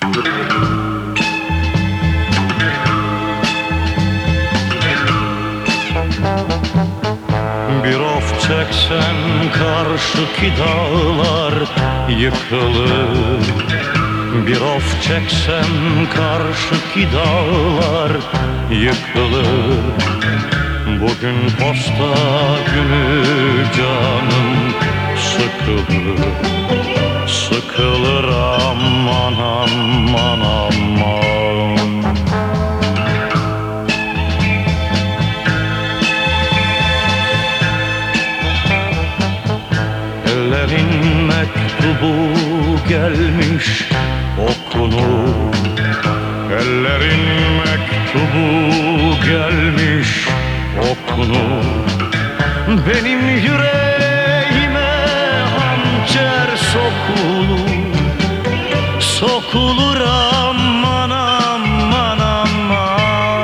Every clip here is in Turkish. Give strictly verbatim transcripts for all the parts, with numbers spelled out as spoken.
Bir of çeksen karşıki dağlar yıkılır. Bir of çeksem karşıki dağlar yıkılır. Bugün posta günü canım sıkılır. Sıkılır aman aman aman. Ellerin mektubu gelmiş okunur. Ellerin mektubu gelmiş okunur. Benim yüreğime hançer sokulur. Sokulur aman aman aman.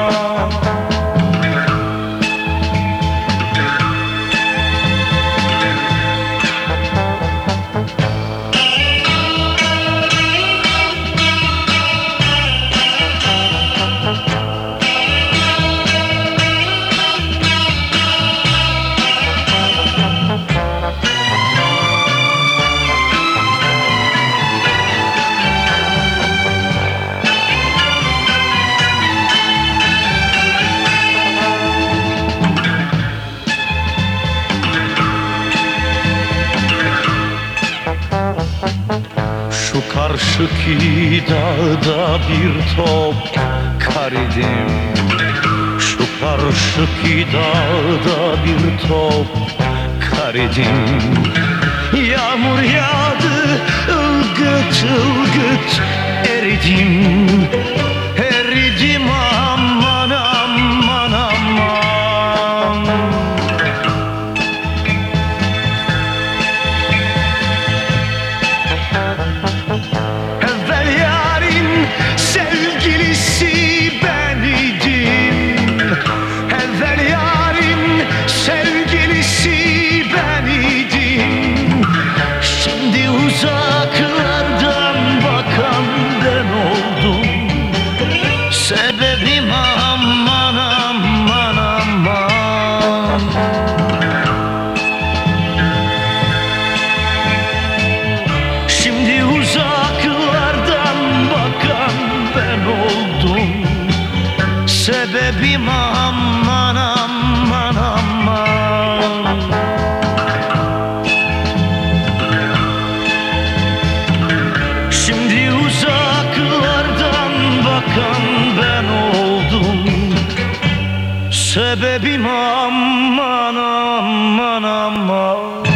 Şu karşıki dağda bir top kar idim. Şu karşıki dağda bir top kar idim. Yağmur yağdı, ılgıt ılgıt eridim. Eridim aman aman aman. Evvel yarın sevgilisi ben idim. Evvel yarın sevgilisi ben idim. Şimdi uzaklardan bakan ben oldum. Sebebim aman aman aman. Şimdi uzaklardan bakan ben oldum. Sebebim aman aman aman. Şimdi uzaklardan bakan ben oldum. Sebebim aman aman aman.